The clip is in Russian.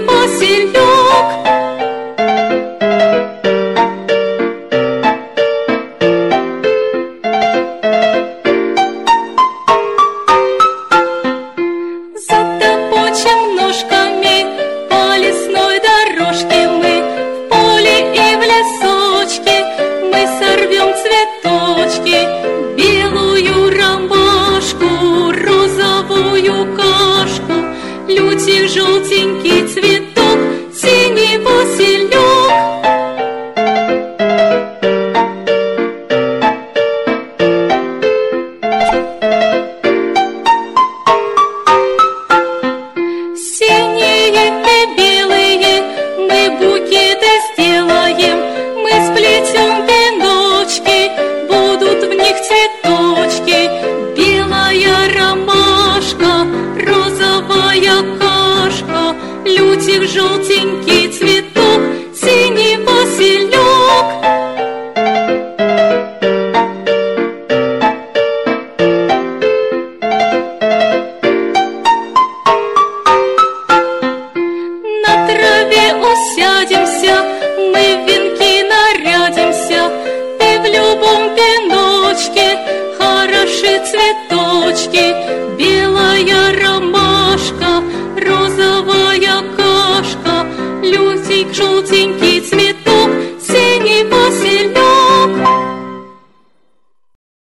василек. Затопочем ножками по лесной дорожке мы, в поле и в лесочке мы сорвем цветочки, белую ромашку, розовую кашку, лютик, желтенький цветок, синий василек. Синие и белые мы букеты сделаем, мы сплетем веночки, будут в них цветочки, белая ромашка, розовая кашка, лютик, желтенький цветок, синий василек. На траве усядемся, мы в венки нарядимся, и в любом веночке хороши цветочки, белая ромашка, розовая кашка, лютик, желтенький